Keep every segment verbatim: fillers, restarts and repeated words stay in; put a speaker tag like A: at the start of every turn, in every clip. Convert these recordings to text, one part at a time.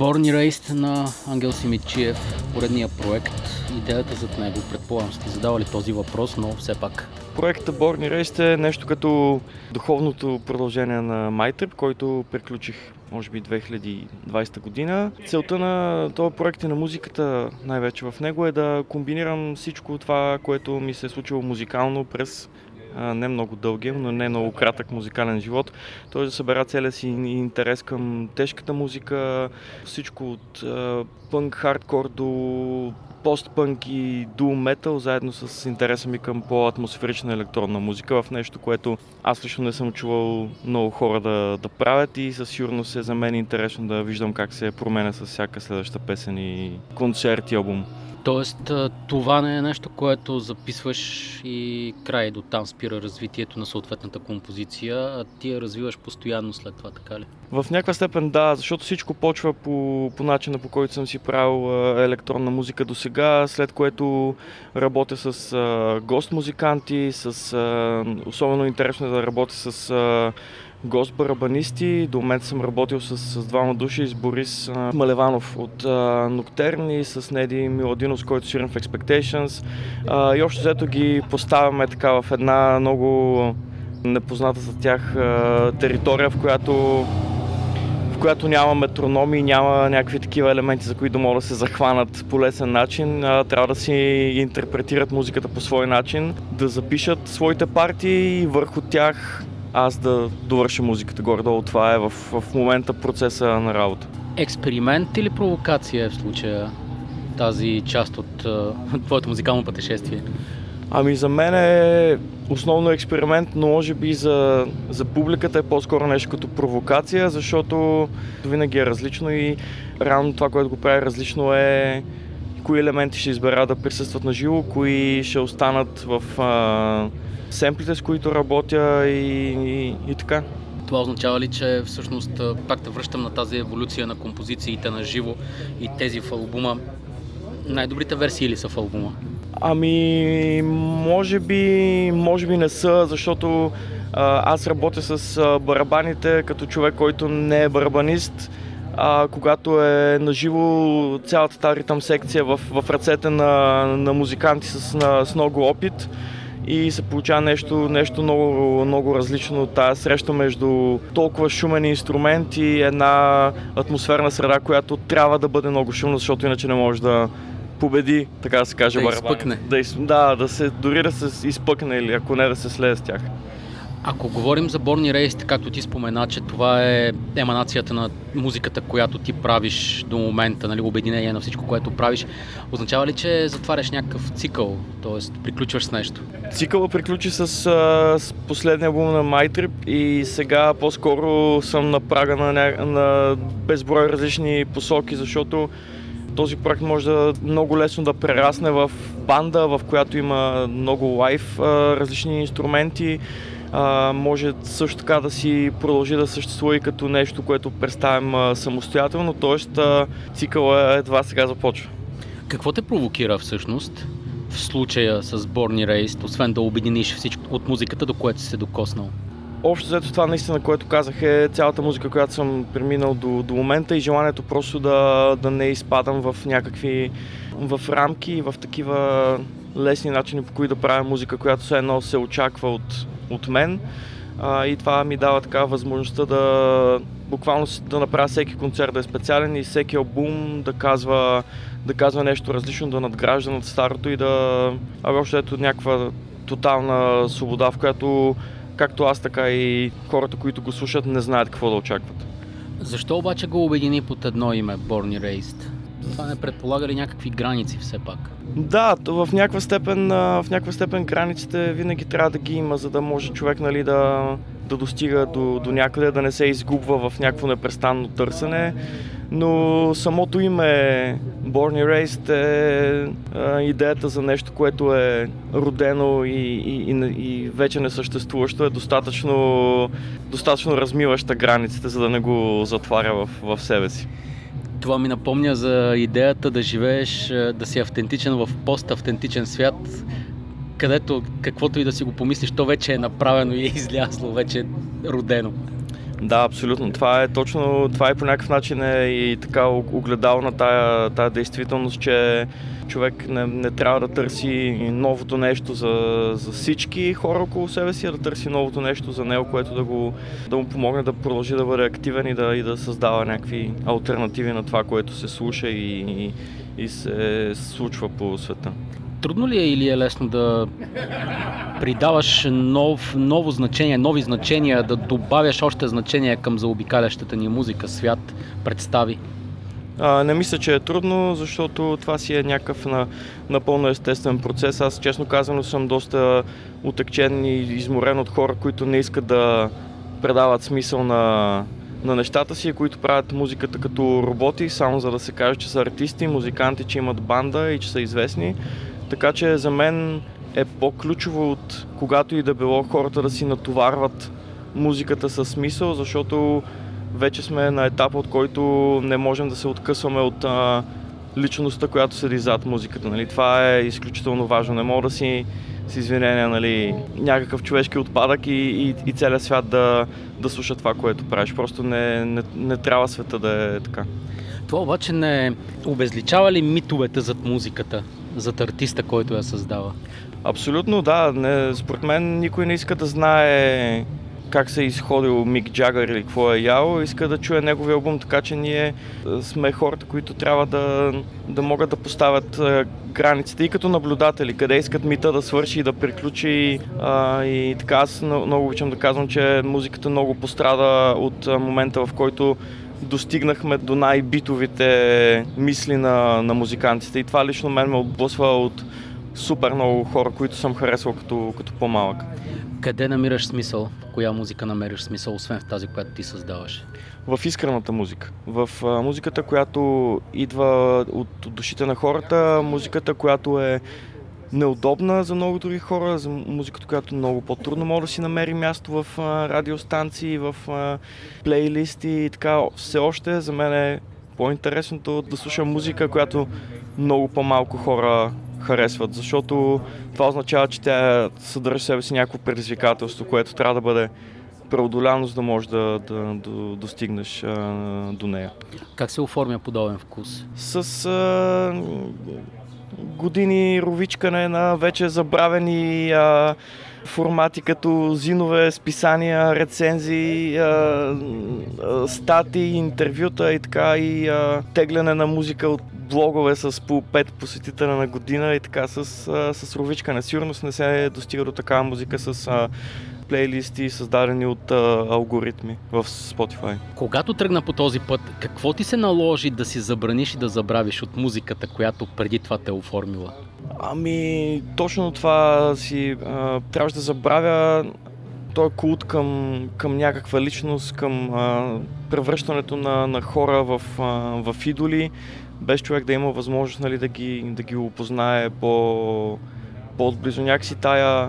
A: Born Erased на Ангел Симидчиев, поредния проект, идеята зад него, предполагам сте задавали този въпрос, но все пак.
B: Проектът Born Erased е нещо като духовното продължение на MyTrip, който приключих може би две хиляди и двадесета година. Целта на този проект и на музиката най-вече в него е да комбинирам всичко това, което ми се е случило музикално през не много дългия, но не много кратък музикален живот. Той да събера целия си интерес към тежката музика, всичко от пънк, хардкор до постпънк и ду метал, заедно с интереса ми към по-атмосферична електронна музика, в нещо, което аз лично не съм чувал много хора да, да правят и със сигурност е за мен интересно да виждам как се променя с всяка следваща песен и концерт и албум.
A: Тоест, това не е нещо, което записваш и край до там спира развитието на съответната композиция, а ти я развиваш постоянно след това, така ли?
B: В някаква степен да, защото всичко почва по, по начина, по който съм си правил електронна музика до сега, след което работя с а, гост музиканти, с, а, особено интересно е да работя с а, гост-барабанисти. До момента съм работил с, с двама души, с Борис а, Малеванов от Nocturne и с Неди Миладинов, с който свирам в Expectations. А, и общо взето ги поставяме така в една много непозната за тях а, територия, в която, в която няма метрономи, няма някакви такива елементи, за които да могат да се захванат по лесен начин. А, трябва да си интерпретират музиката по свой начин, да запишат своите партии и върху тях аз да довърша музиката горе-долу. Това е в, в момента процеса на работа.
A: Експеримент или провокация е в случая тази част от uh, твоето музикално пътешествие?
B: Ами за мен е основно експеримент, но може би за, за публиката е по-скоро нещо като провокация, защото винаги е различно и реално това, което го прави различно е кои елементи ще избера да присъстват на живо, кои ще останат в uh, семплите, с които работя и, и, и така.
A: Това означава ли, че всъщност пак те връщам на тази еволюция на композициите на живо и тези в албума? Най-добрите версии ли са в албума?
B: Ами, може би, може би не са, защото а, аз работя с а, барабаните като човек, който не е барабанист. А, когато е наживо цялата тази ритъм секция в, в ръцете на, на музиканти с, на, с много опит. И се получава нещо, нещо много, много различно от тази среща между толкова шумен инструмент и една атмосферна среда, която трябва да бъде много шумна, защото иначе не може да победи, така да се каже,
A: да
B: барабан.
A: Изпъкне.
B: Да, из, да, да се, дори да се изпъкне или ако не да се слее с тях.
A: Ако говорим за Born Erased, както ти спомена, че това е еманацията на музиката, която ти правиш до момента, нали, обединение на всичко, което правиш, означава ли, че затваряш някакъв цикъл, т.е. приключваш с нещо?
B: Цикъла приключи с, с последния албум на MyTrip и сега по-скоро съм на прага на, на безброй различни посоки, защото този проект може да много лесно да прерасне в банда, в която има много лайв различни инструменти. Uh, може също така да си продължи да съществува и като нещо, което представям uh, самостоятелно, т.е. Uh, цикъла едва сега започва.
A: Какво те провокира всъщност в случая с Born Erased, освен да обединиш всичко от музиката, до което си се докоснал?
B: Общо взето това наистина, което казах, е цялата музика, която съм преминал до, до момента и желанието просто да, да не изпадам в някакви в рамки, в такива лесни начини, по които да правя музика, която все едно се очаква от от мен а, и това ми дава така възможността да буквално да направя всеки концерт да е специален и всеки албум да казва, да казва нещо различно, да надгражда над старото и да общо ето някаква тотална свобода, в която както аз, така и хората, които го слушат, не знаят какво да очакват.
A: Защо обаче го обедини под едно име Born Erased? Това не предполага ли някакви граници все пак?
B: Да, в някаква степен, в някаква степен границите винаги трябва да ги има, за да може човек, нали, да, да достига до, до някъде, да не се изгубва в някакво непрестанно търсене. Но самото име Born Erased е а, идеята за нещо, което е родено и, и, и, и вече не съществуващо, е достатъчно, достатъчно размиваща границите, за да не го затваря в, в себе си.
A: Това ми напомня за идеята да живееш, да си автентичен в пост-автентичен свят, където каквото и да си го помислиш, то вече е направено и е излязло, вече е родено.
B: Да, абсолютно. Това е точно, това е по някакъв начин е и така огледал на тая, тая действителност, че човек не, не трябва да търси новото нещо за, за всички хора около себе си, а да търси новото нещо за него, което да, го, да му помогне да продължи да бъде активен и да, и да създава някакви алтернативи на това, което се слуша и, и, и се случва по света.
A: Трудно ли е или е лесно да придаваш нов, ново значение, нови значения, да добавяш още значения към заобикалящата ни музика, свят, представи?
B: А, не мисля, че е трудно, защото това си е някакъв на, напълно естествен процес. Аз честно казано съм доста утекчен и изморен от хора, които не искат да предават смисъл на, на нещата си, които правят музиката като роботи, само за да се каже, че са артисти, музиканти, че имат банда и че са известни. Така че за мен е по-ключово от когато и да било хората да си натоварват музиката със смисъл, защото вече сме на етап, от който не можем да се откъсваме от а, личността, която седи зад музиката. Нали? Това е изключително важно. Не мога да си с извинения, нали, някакъв човешки отпадък и, и, и целият свят да, да слуша това, което правиш. Просто не, не, не трябва света да е така.
A: Това обаче не обезличава ли митовете зад музиката, зад артиста, който я създава?
B: Абсолютно да. Не, според мен никой не иска да знае как се е изходил Мик Джагър или какво е ял, иска да чуе неговия албум, така че ние сме хората, които трябва да, да могат да поставят границите и като наблюдатели, къде искат мита да свърши и да приключи. А, и така аз много обичам да казвам, че музиката много пострада от момента, в който достигнахме до най-битовите мисли на, на музикантите и това лично мен ме отблъсва от супер много хора, които съм харесвал като, като по-малък.
A: Къде намираш смисъл? В коя музика намериш смисъл, освен в тази, която ти създаваш?
B: В искрената музика. В а, музиката, която идва от, от душите на хората, музиката, която е неудобна за много други хора, за музиката, която много по-трудно може да си намери място в а, радиостанции, в а, плейлисти и така. Все още за мен е по-интересното да слушам музика, която много по-малко хора харесват, защото това означава, че тя съдържа в себе си някакво предизвикателство, което трябва да бъде преодоляно, за да можеш да, да, да достигнеш а, до нея.
A: Как се оформя подобен вкус?
B: С а, години ровичкане на вече забравени а, формати като зинове, списания, рецензии, а, а, статии, интервюта и така и а, тегляне на музика от блогове с по пет посетителя на година и така с, а, с ровичкане. Сигурно не се достига до такава музика с а, плейлисти, създадени от а, алгоритми в Spotify.
A: Когато тръгна по този път, какво ти се наложи да си забраниш и да забравиш от музиката, която преди това те е оформила?
B: Ами, точно това си а, трябваше да забравя този култ към, към някаква личност, към а, превръщането на, на хора в, а, в идоли, без човек да има възможност, нали, да, ги, да ги опознае по, по-отблизо. Някакси тая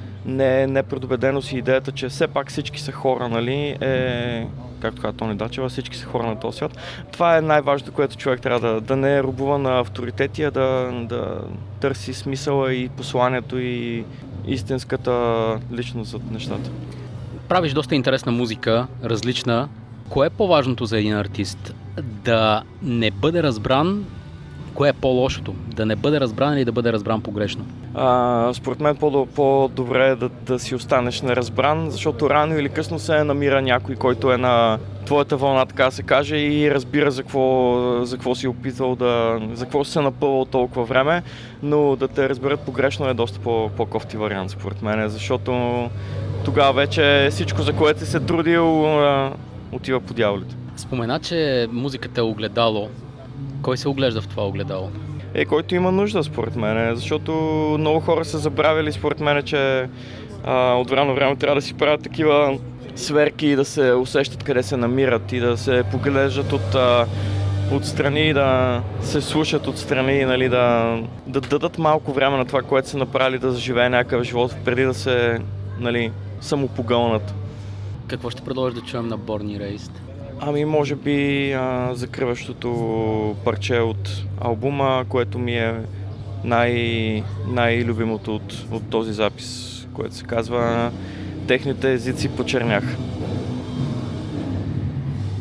B: не, непредубеденост и идеята, че все пак всички са хора, нали, е, както каза Тони Дачева, всички са хора на този свят. Това е най-важното, което човек трябва да, да не е робува на авторитети, а да, да търси смисъла и посланието и истинската личност за нещата.
A: Правиш доста интересна музика, различна. Кое е по-важното за един артист? Да не бъде разбран? Кое е по-лошото? Да не бъде разбран или да бъде разбран погрешно?
B: А, според мен по-добре е да, да си останеш неразбран, защото рано или късно се намира някой, който е на твоята вълна, така да се каже, и разбира за какво, за какво си опитвал да, за какво си се напълвал толкова време, но да те разберат погрешно е доста по, по-кофти вариант, според мен, защото тогава вече всичко, за което си се трудил, отива по дяволите.
A: Спомена, че музиката е огледало. Кой се оглежда в това огледало?
B: Е, който има нужда, според мен, защото много хора са забравили, според мен, че а, от време на време трябва да си правят такива сверки и да се усещат къде се намират и да се поглеждат от, а, отстрани, да се слушат отстрани, нали, да, да дадат малко време на това, което са направили, да заживее някакъв живот, преди да се, нали, самопогълнат.
A: Какво ще продължиш да чуем на Born Erased?
B: Ами, може би а, закриващото парче от албума, което ми е най- най-любимото от, от този запис, което се казва "Техните езици почерняха".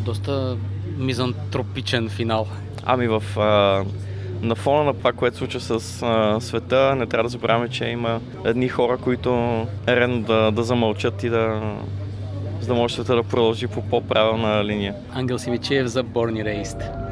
A: Доста мизантропичен финал.
B: Ами в а, на фона на това, което случва с а, света, не трябва да забравяме, че има едни хора, които е редно да, да замълчат и да, за да може света да продължи по по-правилна линия.
A: Ангел Симичиев за Born Erased.